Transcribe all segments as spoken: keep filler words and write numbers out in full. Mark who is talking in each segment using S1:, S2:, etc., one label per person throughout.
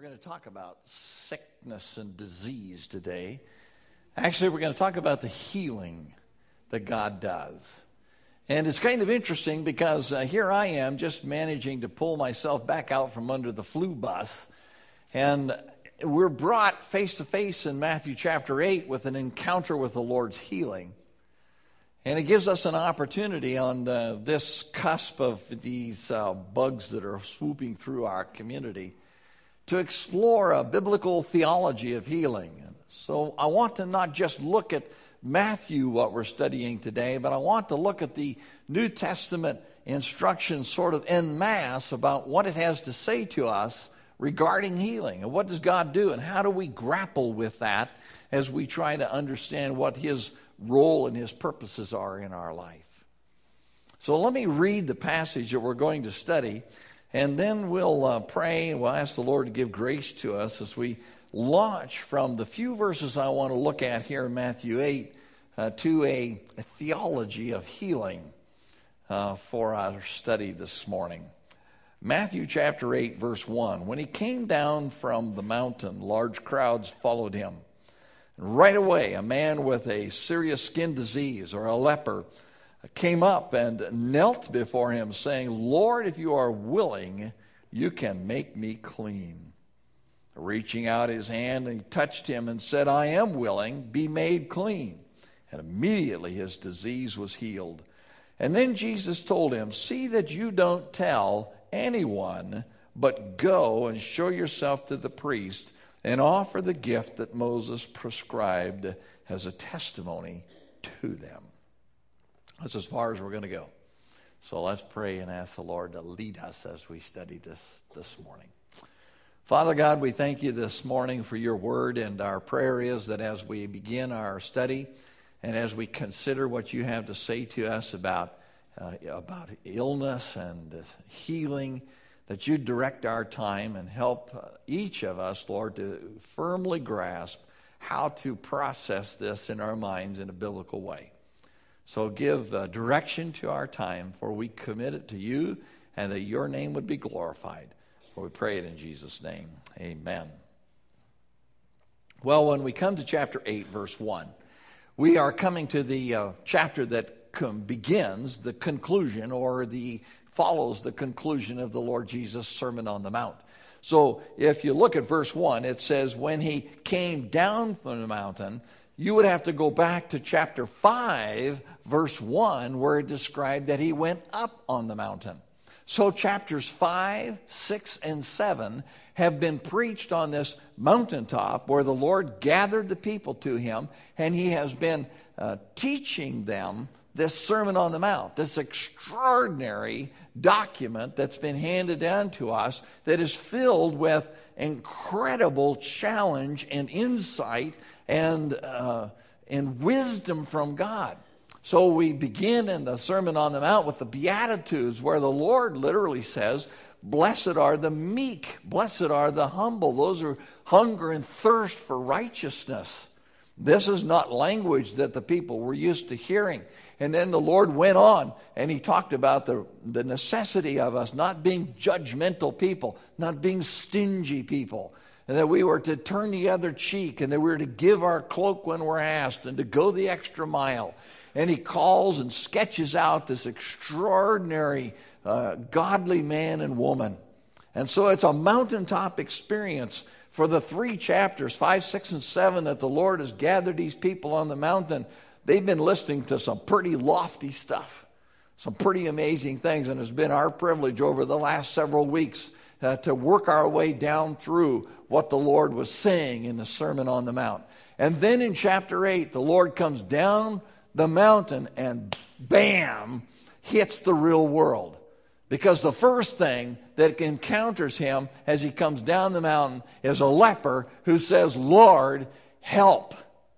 S1: going to talk about sickness and disease today. Actually, we're going to talk about the healing that God does. And it's kind of interesting because uh, here I am just managing to pull myself back out from under the flu bus. And we're brought face to face in Matthew chapter eight with an encounter with the Lord's healing. And it gives us an opportunity on the, this cusp of these uh, bugs that are swooping through our community to explore a biblical theology of healing. So I want to not just look at Matthew, what we're studying today, but I want to look at the New Testament instructions sort of en masse about what it has to say to us regarding healing. And what does God do, and how do we grapple with that as we try to understand what His role and His purposes are in our life. So let me read the passage that we're going to study, and then we'll uh, pray, and we'll ask the Lord to give grace to us as we launch from the few verses I want to look at here in Matthew eight uh, to a, a theology of healing uh, for our study this morning. Matthew chapter eight, verse one. When he came down from the mountain, large crowds followed him. Right away, a man with a serious skin disease or a leper came up and knelt before him, saying, "Lord, if you are willing, you can make me clean." Reaching out his hand, he touched him and said, "I am willing, be made clean." And immediately his disease was healed. And then Jesus told him, "See that you don't tell anyone, but go and show yourself to the priest and offer the gift that Moses prescribed as a testimony to them." That's as far as we're going to go. So let's pray and ask the Lord to lead us as we study this this morning. Father God, we thank you this morning for your word, and our prayer is that as we begin our study and as we consider what you have to say to us about, uh, about illness and uh, healing, that you direct our time and help uh, each of us, Lord, to firmly grasp how to process this in our minds in a biblical way. So give uh, direction to our time, for we commit it to you, and that your name would be glorified. For we pray it in Jesus' name. Amen. Well, when we come to chapter eight, verse one, we are coming to the uh, chapter that com- begins the conclusion or the follows the conclusion of the Lord Jesus' Sermon on the Mount. So if you look at verse one, it says, when he came down from the mountain, you would have to go back to chapter five, verse one, where it described that he went up on the mountain. So chapters five, six, and seven have been preached on this mountaintop where the Lord gathered the people to him, and he has been uh, teaching them this Sermon on the Mount, this extraordinary document that's been handed down to us that is filled with incredible challenge and insight and uh, and wisdom from God. So we begin in the Sermon on the Mount with the Beatitudes, where the Lord literally says, "Blessed are the meek, blessed are the humble, those who hunger and thirst for righteousness." This is not language that the people were used to hearing. And then the Lord went on, and he talked about the, the necessity of us not being judgmental people, not being stingy people, and that we were to turn the other cheek, and that we were to give our cloak when we're asked, and to go the extra mile. And he calls and sketches out this extraordinary, uh, godly man and woman. And so it's a mountaintop experience for the three chapters, five, six, and seven, that the Lord has gathered these people on the mountain. They've been listening to some pretty lofty stuff, some pretty amazing things, and it's been our privilege over the last several weeks uh, to work our way down through what the Lord was saying in the Sermon on the Mount. And then in chapter eight, the Lord comes down the mountain and bam, hits the real world. Because the first thing that encounters him as he comes down the mountain is a leper who says, "Lord, help."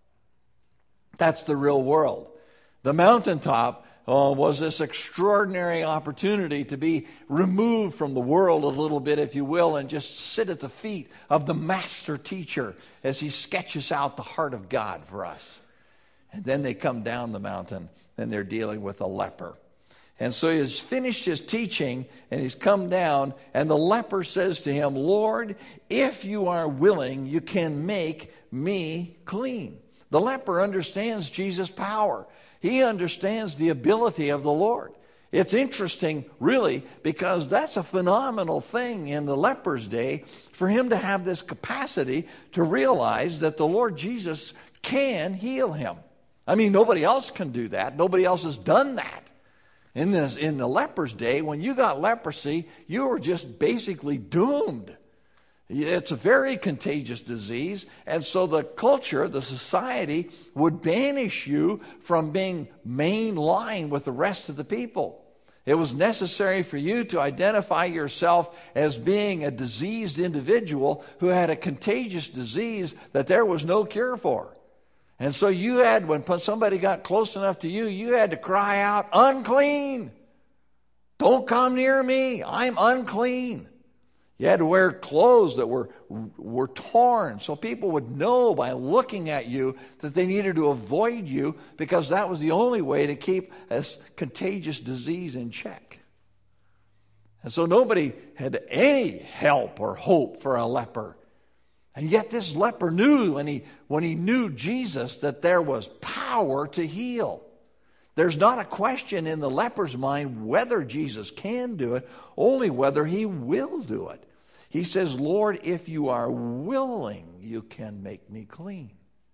S1: That's the real world. The mountaintop uh, was this extraordinary opportunity to be removed from the world a little bit, if you will, and just sit at the feet of the master teacher as he sketches out the heart of God for us. And then they come down the mountain, and they're dealing with a leper. And so he has finished his teaching, and he's come down, and the leper says to him, Lord, if you are willing, you can make me clean. The leper understands Jesus' power. He understands the ability of the Lord. It's interesting, really, because that's a phenomenal thing in the leper's day, for him to have this capacity to realize that the Lord Jesus can heal him. I mean, nobody else can do that. Nobody else has done that. In this, in the leper's day, when you got leprosy, you were just basically doomed. It's a very contagious disease, and so the culture, the society, would banish you from being mainline with the rest of the people. It was necessary for you to identify yourself as being a diseased individual who had a contagious disease that there was no cure for. And so you had, when somebody got close enough to you, you had to cry out, unclean. Don't come near me. I'm unclean. You had to wear clothes that were, were torn so people would know by looking at you that they needed to avoid you, because that was the only way to keep a contagious disease in check. And so nobody had any help or hope for a leper. And yet this leper knew when he, when he knew Jesus that there was power to heal. There's not a question in the leper's mind whether Jesus can do it, only whether he will do it. He says, Lord, if you are willing, you can make me clean.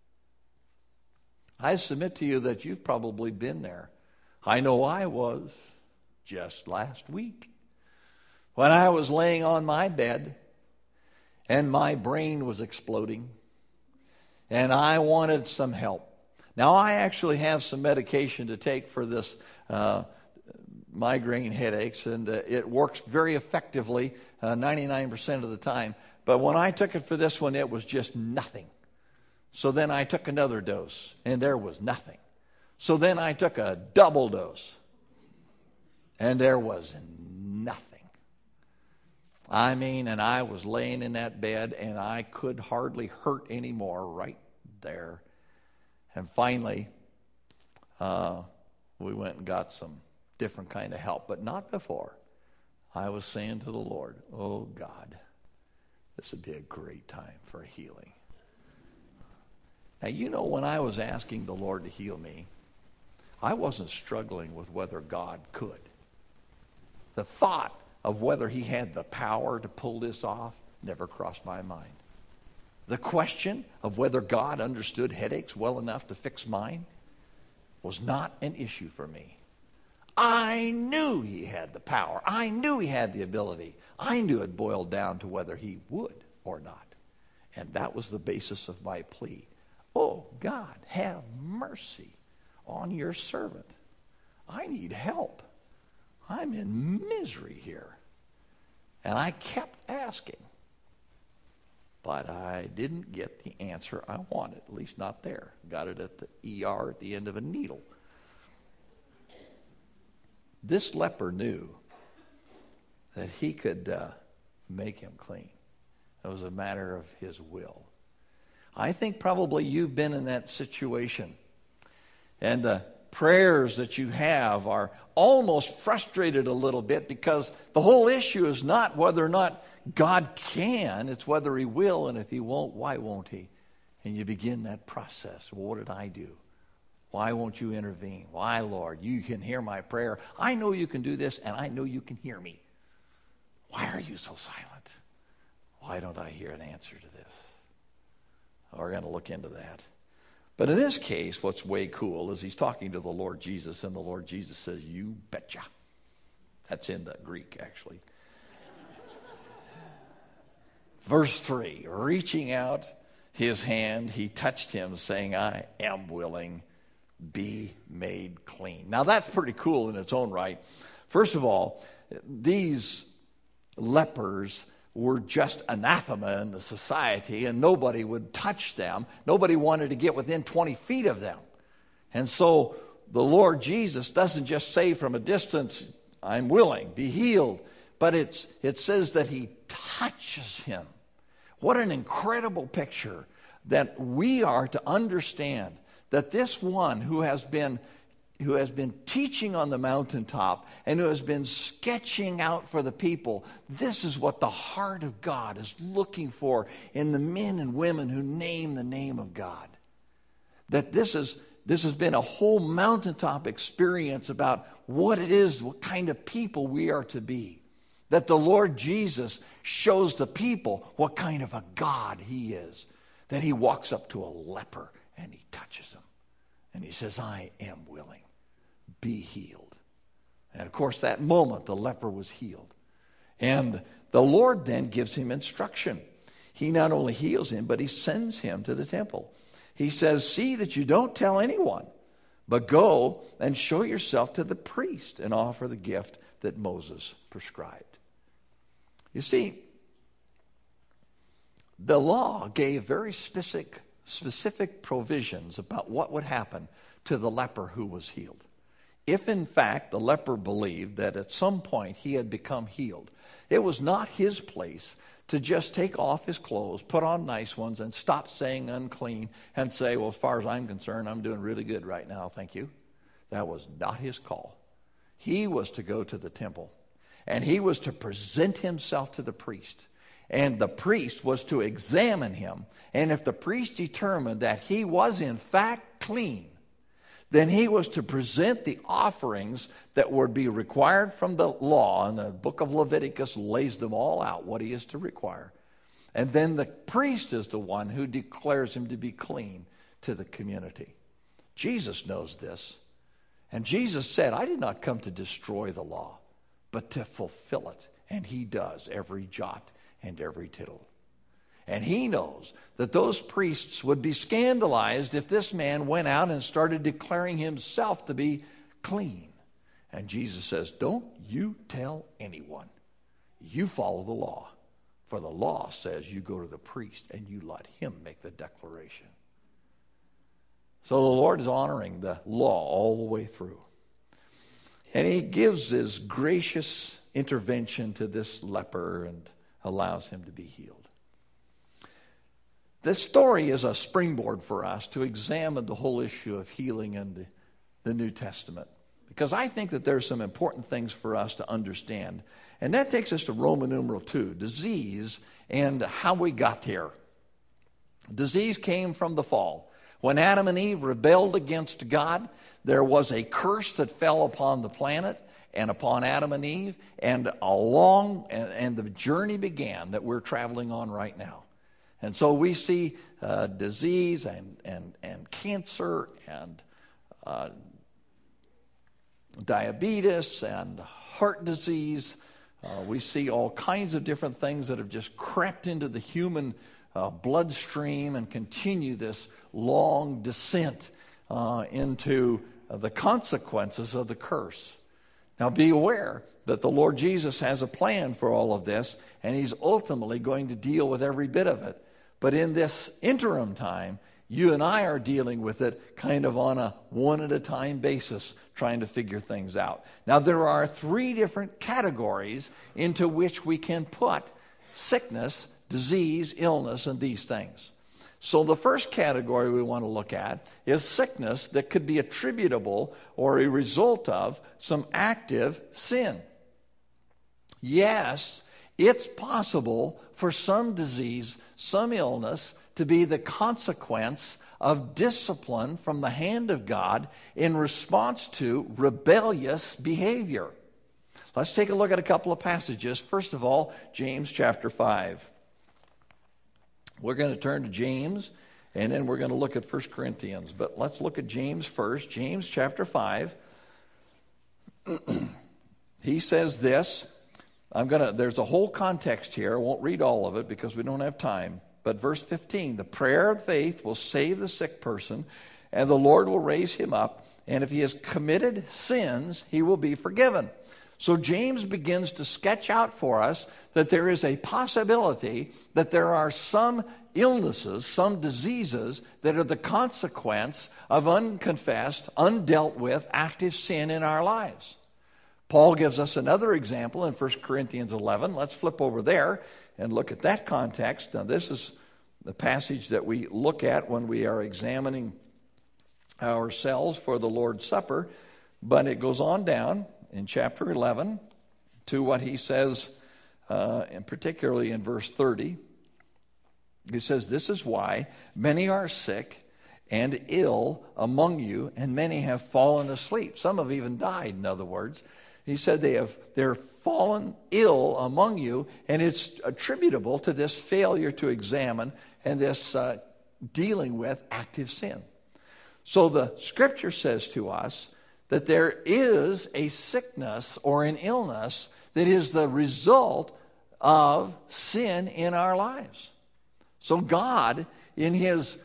S1: I submit to you that you've probably been there. I know I was just last week when I was laying on my bed and my brain was exploding and I wanted some help. Now, I actually have some medication to take for this uh, migraine headaches, and uh, it works very effectively uh, ninety-nine percent of the time. But when I took it for this one, it was just nothing. So then I took another dose, and there was nothing. So then I took a double dose, and there was nothing. I mean, and I was laying in that bed, and I could hardly hurt anymore right there. And finally, uh, we went and got some different kind of help, but not before. I was saying to the Lord, oh God, this would be a great time for a healing. Now, you know, when I was asking the Lord to heal me, I wasn't struggling with whether God could. The thought of whether he had the power to pull this off never crossed my mind. The question of whether God understood headaches well enough to fix mine was not an issue for me. I knew he had the power. I knew he had the ability. I knew it boiled down to whether he would or not. And that was the basis of my plea. Oh, God, have mercy on your servant. I need help. I'm in misery here. And I kept asking. But I didn't get the answer I wanted, at least not there. Got it at the E R at the end of a needle. This leper knew that he could uh, make him clean. It was a matter of his will. I think probably you've been in that situation. And the prayers that you have are almost frustrated a little bit, because the whole issue is not whether or not God can, it's whether he will, and if he won't, why won't he? And you begin that process. Well, what did I do? Why won't you intervene? Why, Lord? You can hear my prayer. I know you can do this, and I know you can hear me. Why are you so silent? Why don't I hear an answer to this? We're going to look into that. But in this case, what's way cool is he's talking to the Lord Jesus, and the Lord Jesus says, you betcha. That's in the Greek, actually. Verse three, reaching out his hand, he touched him, saying, I am willing, be made clean. Now, that's pretty cool in its own right. First of all, these lepers were just anathema in the society, and nobody would touch them. Nobody wanted to get within twenty feet of them. And so the Lord Jesus doesn't just say from a distance, I'm willing, be healed. But it's it says that he touches him. What an incredible picture that we are to understand that this one who has been who has been teaching on the mountaintop and who has been sketching out for the people, this is what the heart of God is looking for in the men and women who name the name of God. That this is this has been a whole mountaintop experience about what it is, what kind of people we are to be. That the Lord Jesus shows the people what kind of a God he is. That he walks up to a leper and he touches him. And he says, I am willing. Be healed. And of course, that moment, the leper was healed. And the Lord then gives him instruction. He not only heals him, but he sends him to the temple. He says, see that you don't tell anyone, but go and show yourself to the priest and offer the gift that Moses prescribed. You see, the law gave very specific, specific provisions about what would happen to the leper who was healed. If in fact the leper believed that at some point he had become healed, it was not his place to just take off his clothes, put on nice ones, and stop saying unclean and say, well, as far as I'm concerned, I'm doing really good right now, thank you. That was not his call. He was to go to the temple, and he was to present himself to the priest. And the priest was to examine him. And if the priest determined that he was in fact clean, then he was to present the offerings that would be required from the law. And the book of Leviticus lays them all out, what he is to require. And then the priest is the one who declares him to be clean to the community. Jesus knows this. And Jesus said, I did not come to destroy the law, but to fulfill it. And he does, every jot and every tittle. And he knows that those priests would be scandalized if this man went out and started declaring himself to be clean. And Jesus says, don't you tell anyone. You follow the law. For the law says you go to the priest and you let him make the declaration. So the Lord is honoring the law all the way through. And he gives his gracious intervention to this leper and allows him to be healed. This story is a springboard for us to examine the whole issue of healing in the, the New Testament. Because I think that there's some important things for us to understand. And that takes us to Roman numeral two, disease and how we got here. Disease came from the fall. When Adam and Eve rebelled against God, there was a curse that fell upon the planet and upon Adam and Eve, and along, and, and the journey began that we're traveling on right now. And so we see uh, disease and, and, and cancer and uh, diabetes and heart disease. Uh, we see all kinds of different things that have just crept into the human uh, bloodstream and continue this long descent uh, into uh, the consequences of the curse. Now be aware that the Lord Jesus has a plan for all of this, and he's ultimately going to deal with every bit of it. But in this interim time, you and I are dealing with it kind of on a one-at-a-time basis, trying to figure things out. Now, there are three different categories into which we can put sickness, disease, illness, and these things. So the first category we want to look at is sickness that could be attributable or a result of some active sin. Yes, it's possible for some disease, some illness, to be the consequence of discipline from the hand of God in response to rebellious behavior. Let's take a look at a couple of passages. First of all, James chapter five. We're going to turn to James, and then we're going to look at First Corinthians. But let's look at James first. James chapter five. He says this. I'm gonna. There's a whole context here. I won't read all of it because we don't have time. But verse fifteen, the prayer of faith will save the sick person, and the Lord will raise him up. And if he has committed sins, he will be forgiven. So James begins to sketch out for us that there is a possibility that there are some illnesses, some diseases that are the consequence of unconfessed, undealt with, active sin in our lives. Paul gives us another example in First Corinthians eleven. Let's flip over there and look at that context. Now, this is the passage that we look at when we are examining ourselves for the Lord's Supper. But it goes on down in chapter eleven to what he says, uh, and particularly in verse thirty. He says, this is why many are sick and ill among you, and many have fallen asleep. Some have even died, in other words. He said they have, they're fallen ill among you, and it's attributable to this failure to examine and this uh, dealing with active sin. So the scripture says to us that there is a sickness or an illness that is the result of sin in our lives. So God, in his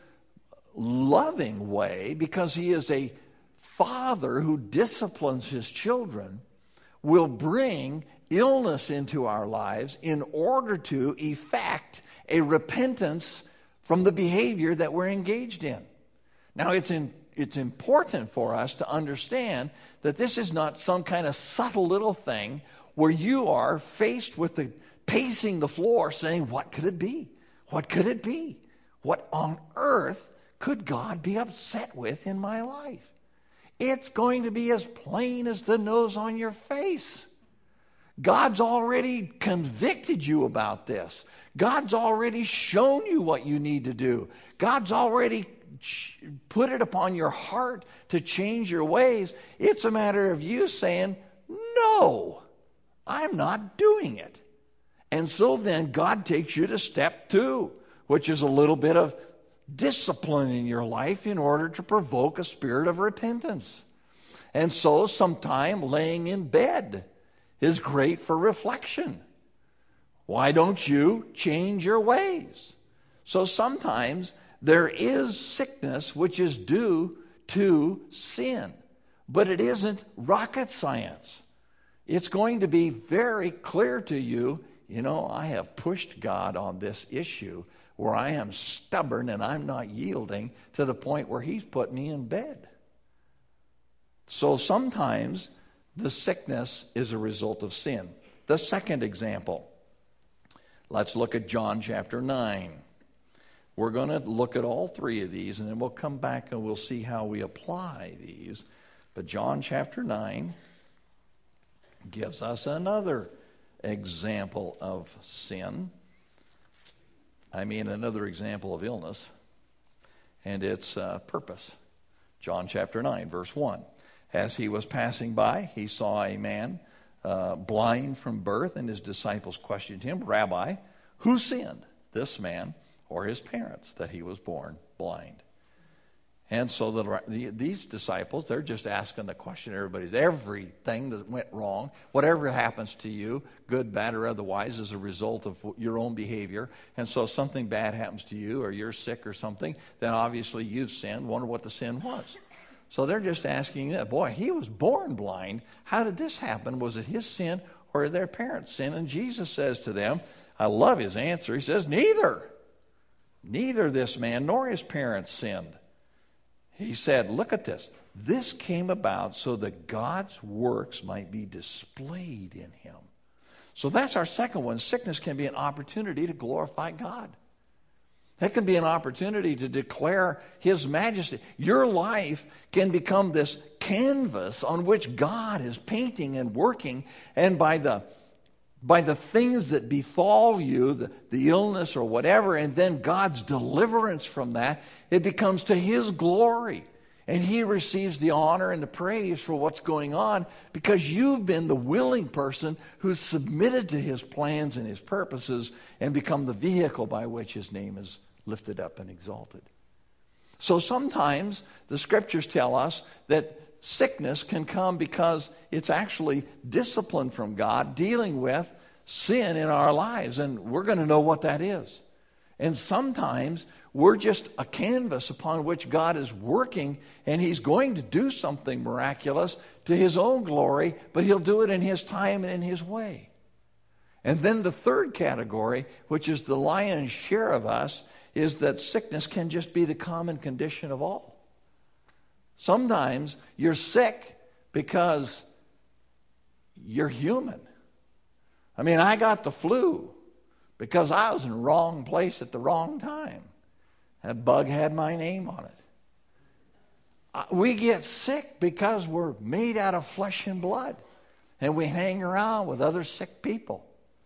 S1: loving way, because he is a father who disciplines his children, will bring illness into our lives in order to effect a repentance from the behavior that we're engaged in. Now, it's in, it's important for us to understand that this is not some kind of subtle little thing where you are faced with the pacing the floor saying, what could it be? What could it be? What on earth could God be upset with in my life? It's going to be as plain as the nose on your face. God's already convicted you about this. God's already shown you what you need to do. God's already put it upon your heart to change your ways. It's a matter of you saying, no, I'm not doing it. And so then God takes you to step two, which is a little bit of discipline in your life in order to provoke a spirit of repentance. And so sometime laying in bed is great for reflection. Why don't you change your ways? So sometimes there is sickness which is due to sin, but it isn't rocket science. It's going to be very clear to you, you know, I have pushed God on this issue where I am stubborn and I'm not yielding to the point where he's put me in bed. So sometimes the sickness is a result of sin. The second example, let's look at John chapter nine. We're going to look at all three of these, and then we'll come back and we'll see how we apply these. But John chapter nine gives us another example of sin. I mean, another example of illness, and its uh, purpose. John chapter nine, verse one. As he was passing by, he saw a man uh, blind from birth, and his disciples questioned him, Rabbi, who sinned, this man or his parents, that he was born blind? And so the, the, these disciples, they're just asking the question, everybody's, everything that went wrong, whatever happens to you, good, bad, or otherwise, is a result of your own behavior. And so if something bad happens to you, or you're sick or something, then obviously you've sinned. Wonder what the sin was. So they're just asking that, boy, he was born blind. How did this happen? Was it his sin or their parents' sin? And Jesus says to them, I love his answer. He says, neither. Neither this man nor his parents sinned. He said, look at this. This came about so that God's works might be displayed in him. So that's our second one. Sickness can be an opportunity to glorify God. That can be an opportunity to declare his majesty. Your life can become this canvas on which God is painting and working, and by the by the things that befall you, the, the illness or whatever, and then God's deliverance from that, it becomes to his glory. And he receives the honor and the praise for what's going on because you've been the willing person who's submitted to his plans and his purposes and become the vehicle by which his name is lifted up and exalted. So sometimes the scriptures tell us that sickness can come because it's actually discipline from God dealing with sin in our lives, and we're going to know what that is. And sometimes we're just a canvas upon which God is working, and he's going to do something miraculous to his own glory, but he'll do it in his time and in his way. And then the third category, which is the lion's share of us, is that sickness can just be the common condition of all. Sometimes you're sick because you're human. I mean, I got the flu because I was in the wrong place at the wrong time. That bug had my name on it. We get sick because we're made out of flesh and blood, and we hang around with other sick people.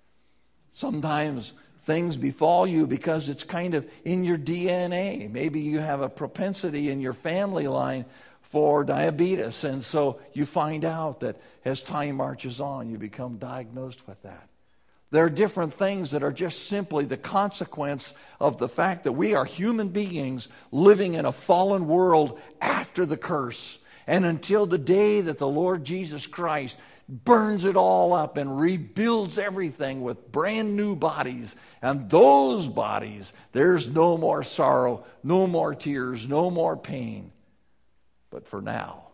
S1: Sometimes things befall you because it's kind of in your D N A. Maybe you have a propensity in your family line for diabetes, and so you find out that as time marches on, you become diagnosed with that. There are different things that are just simply the consequence of the fact that we are human beings living in a fallen world after the curse. And until the day that the Lord Jesus Christ burns it all up and rebuilds everything with brand new bodies. And those bodies, there's no more sorrow, no more tears, no more pain. But for now,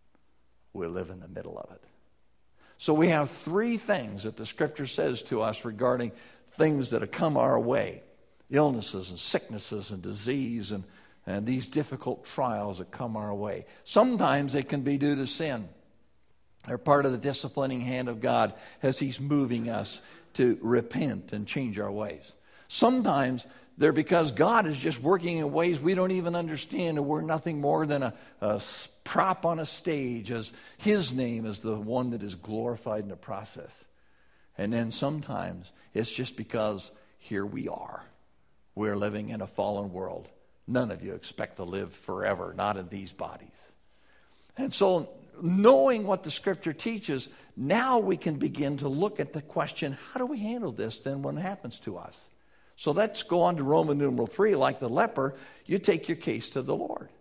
S1: we live in the middle of it. So we have three things that the Scripture says to us regarding things that have come our way. Illnesses and sicknesses and disease and, and these difficult trials that come our way. Sometimes they can be due to sin. They're part of the disciplining hand of God as He's moving us to repent and change our ways. Sometimes they're because God is just working in ways we don't even understand, and we're nothing more than a, a prop on a stage as His name is the one that is glorified in the process. And then sometimes it's just because here we are. We're living in a fallen world. None of you expect to live forever, not in these bodies. And so knowing what the Scripture teaches, now we can begin to look at the question, how do we handle this then when it happens to us? So let's go on to Roman numeral three. Like the leper, you take your case to the Lord.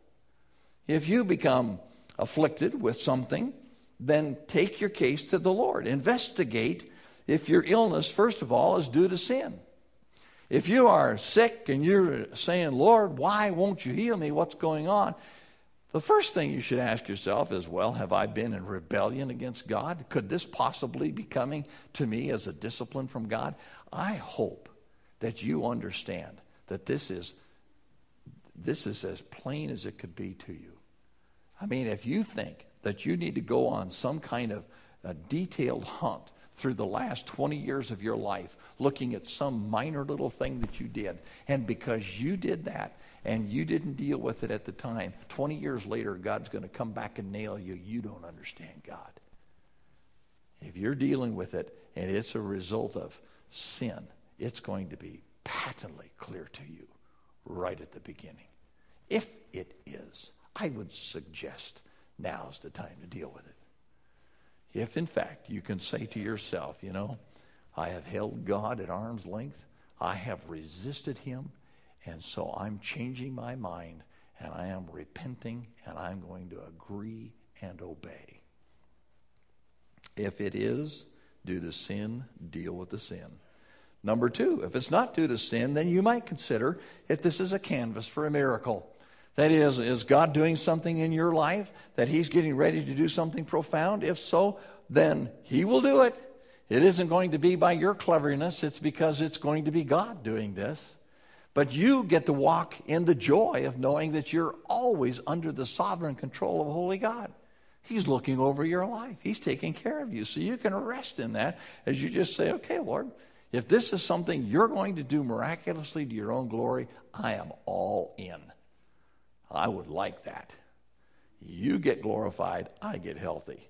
S1: If you become afflicted with something, then take your case to the Lord. Investigate if your illness, first of all, is due to sin. If you are sick and you're saying, Lord, why won't you heal me? What's going on? The first thing you should ask yourself is, well, have I been in rebellion against God? Could this possibly be coming to me as a discipline from God? I hope that you understand that this is this is as plain as it could be to you. I mean, if you think that you need to go on some kind of a detailed hunt through the last twenty years of your life, looking at some minor little thing that you did, and because you did that and you didn't deal with it at the time, twenty years later, God's going to come back and nail you, you don't understand God. If you're dealing with it and it's a result of sin, it's going to be patently clear to you right at the beginning. If it is, I would suggest now's the time to deal with it. If, in fact, you can say to yourself, you know, I have held God at arm's length, I have resisted Him, and so I'm changing my mind, and I am repenting, and I'm going to agree and obey. If it is due to sin, deal with the sin. Number two, if it's not due to sin, then you might consider if this is a canvas for a miracle. That is, is God doing something in your life that He's getting ready to do something profound? If so, then He will do it. It isn't going to be by your cleverness. It's because it's going to be God doing this. But you get to walk in the joy of knowing that you're always under the sovereign control of a holy God. He's looking over your life. He's taking care of you. So you can rest in that as you just say, okay, Lord, if this is something you're going to do miraculously to your own glory, I am all in. I would like that. You get glorified, I get healthy.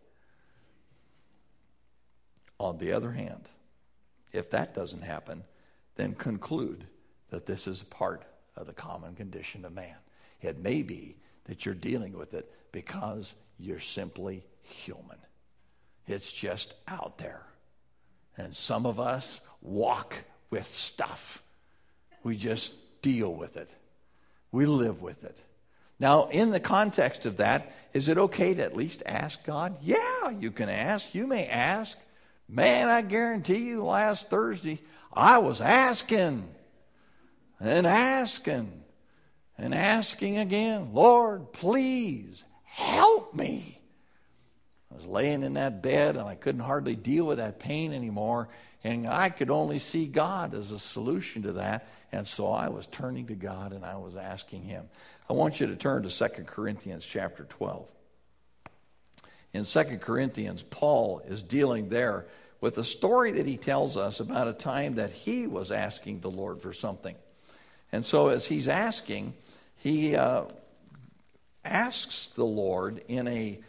S1: On the other hand, if that doesn't happen, then conclude that this is part of the common condition of man. It may be that you're dealing with it because you're simply human. It's just out there. And some of us walk with stuff. We just deal with it. We live with it. Now, in the context of that, is it okay to at least ask God? Yeah, you can ask. You may ask. Man, I guarantee you last Thursday, I was asking and asking and asking again, Lord, please help me. I was laying in that bed and I couldn't hardly deal with that pain anymore. And I could only see God as a solution to that. And so I was turning to God and I was asking Him. I want you to turn to Second Corinthians chapter twelve. In Second Corinthians, Paul is dealing there with a story that he tells us about a time that he was asking the Lord for something. And so as he's asking, he uh, asks the Lord in a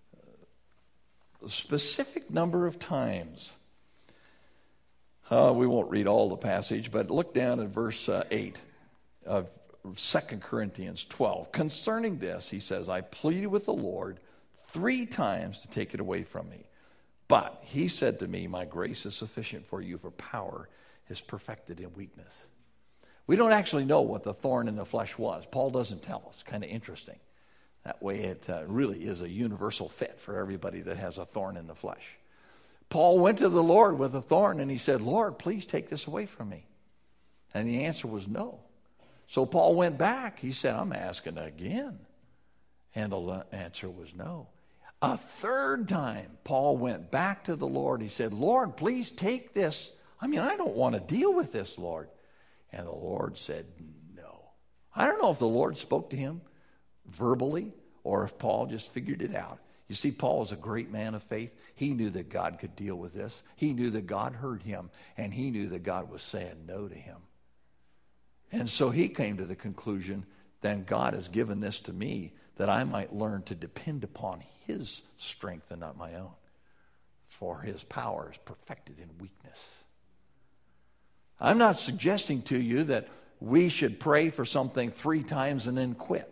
S1: specific number of times. Uh, we won't read all the passage, but look down at verse uh, eight of Second Corinthians twelve. Concerning this, he says, I pleaded with the Lord three times to take it away from me. But he said to me, my grace is sufficient for you, for power is perfected in weakness. We don't actually know what the thorn in the flesh was. Paul doesn't tell us. Kind of interesting. That way it uh, really is a universal fit for everybody that has a thorn in the flesh. Paul went to the Lord with a thorn and he said, Lord, please take this away from me. And the answer was no. So Paul went back. He said, I'm asking again. And the answer was no. A third time, Paul went back to the Lord. He said, Lord, please take this. I mean, I don't want to deal with this, Lord. And the Lord said, no. I don't know if the Lord spoke to him verbally or if Paul just figured it out. You see, Paul was a great man of faith. He knew that God could deal with this. He knew that God heard him, and he knew that God was saying no to him. And so he came to the conclusion, then God has given this to me that I might learn to depend upon his strength and not my own. For his power is perfected in weakness. I'm not suggesting to you that we should pray for something three times and then quit.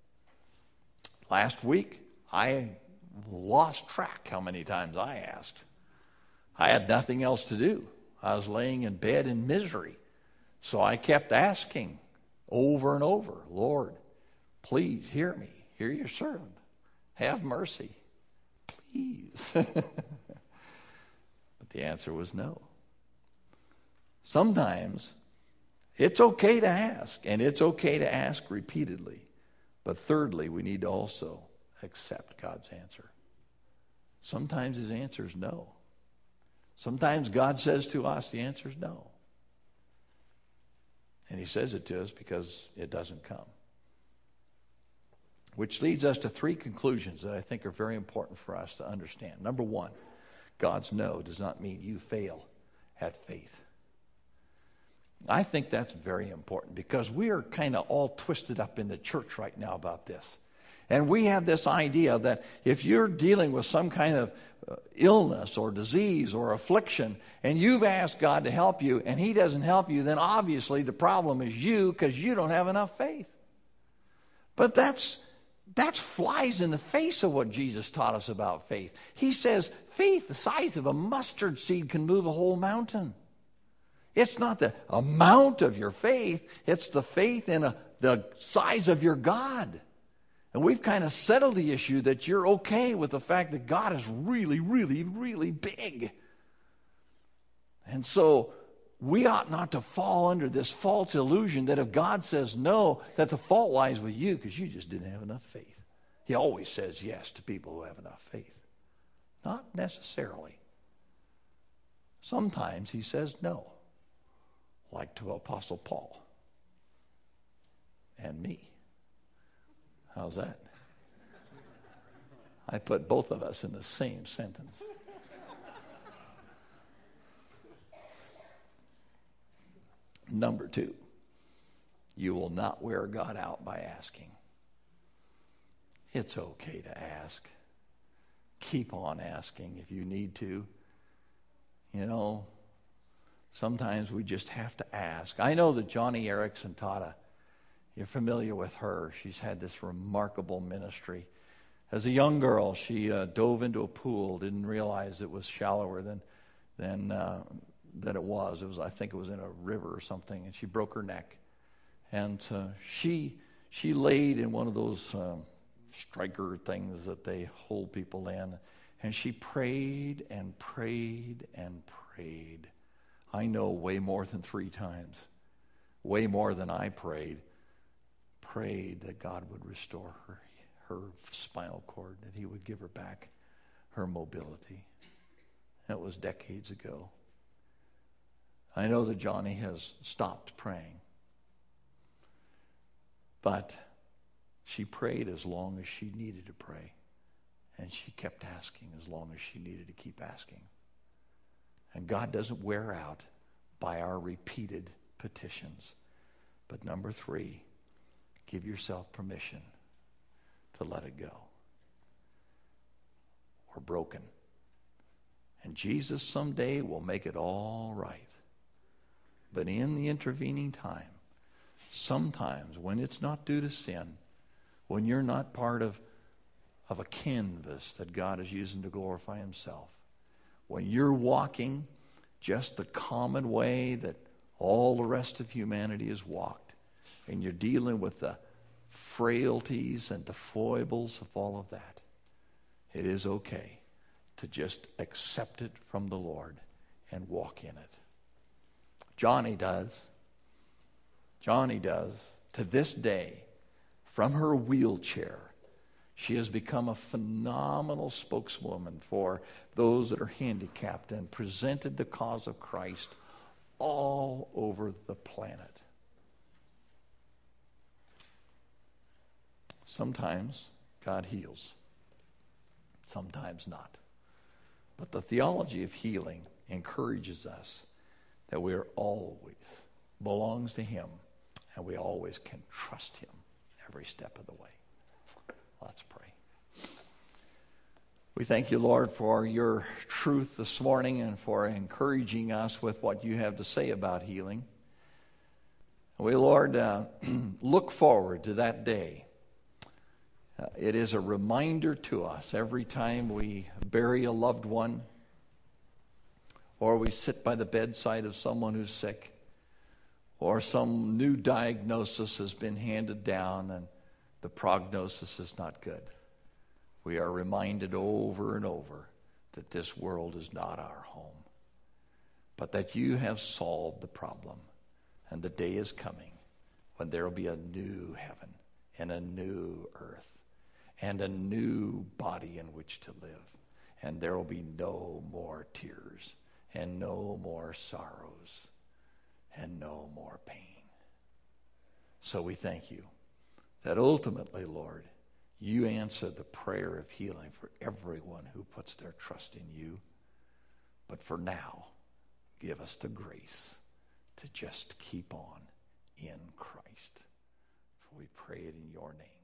S1: Last week, I lost track how many times I asked. I had nothing else to do. I was laying in bed in misery. So I kept asking over and over, Lord, please hear me. Hear your servant. Have mercy. Please. But the answer was no. Sometimes it's okay to ask, and it's okay to ask repeatedly. But thirdly, we need to also accept God's answer. Sometimes his answer is no. Sometimes God says to us, the answer is no. And he says it to us because it doesn't come. Which leads us to three conclusions that I think are very important for us to understand. Number one, God's no does not mean you fail at faith. I think that's very important because we are kind of all twisted up in the church right now about this. And we have this idea that if you're dealing with some kind of uh, illness or disease or affliction and you've asked God to help you and he doesn't help you, then obviously the problem is you because you don't have enough faith. But that's That flies in the face of what Jesus taught us about faith. He says faith the size of a mustard seed can move a whole mountain. It's not the amount of your faith. It's the faith in a, the size of your God. And we've kind of settled the issue that you're okay with the fact that God is really, really, really big. And so we ought not to fall under this false illusion that if God says no, that the fault lies with you because you just didn't have enough faith. He always says yes to people who have enough faith. Not necessarily. Sometimes he says no, like to Apostle Paul and me. How's that? I put both of us in the same sentence. Number two, you will not wear God out by asking. It's okay to ask. Keep on asking if you need to. You know, sometimes we just have to ask. I know that Johnny Erickson taught a, you're familiar with her. She's had this remarkable ministry. As a young girl, she uh, dove into a pool, didn't realize it was shallower than than uh, that it was. It was, I think it was in a river or something, and she broke her neck. And uh, she she laid in one of those um, striker things that they hold people in, and she prayed and prayed and prayed. I know way more than three times, way more than I prayed. Prayed that God would restore her her spinal cord, that he would give her back her mobility. That was decades ago. I know that Johnny has stopped praying. But she prayed as long as she needed to pray. And she kept asking as long as she needed to keep asking. And God doesn't wear out by our repeated petitions. But number three, give yourself permission to let it go. We're broken. And Jesus someday will make it all right. But in the intervening time, sometimes when it's not due to sin, when you're not part of, of a canvas that God is using to glorify himself, when you're walking just the common way that all the rest of humanity has walked, and you're dealing with the frailties and the foibles of all of that, it is okay to just accept it from the Lord and walk in it. Johnny does. Johnny does. To this day, from her wheelchair, she has become a phenomenal spokeswoman for those that are handicapped and presented the cause of Christ all over the planet. Sometimes God heals, sometimes not. But the theology of healing encourages us that we are always belongs to him, and we always can trust him every step of the way. Let's pray. We thank you, Lord, for your truth this morning and for encouraging us with what you have to say about healing. We, Lord, uh, look forward to that day. Uh, it is a reminder to us every time we bury a loved one or we sit by the bedside of someone who's sick or some new diagnosis has been handed down and the prognosis is not good. We are reminded over and over that this world is not our home, but that you have solved the problem, and the day is coming when there will be a new heaven and a new earth and a new body in which to live, and there will be no more tears and no more sorrows and no more pain. So we thank you that ultimately, Lord, you answer the prayer of healing for everyone who puts their trust in you. But for now, give us the grace to just keep on in Christ. For we pray it in your name.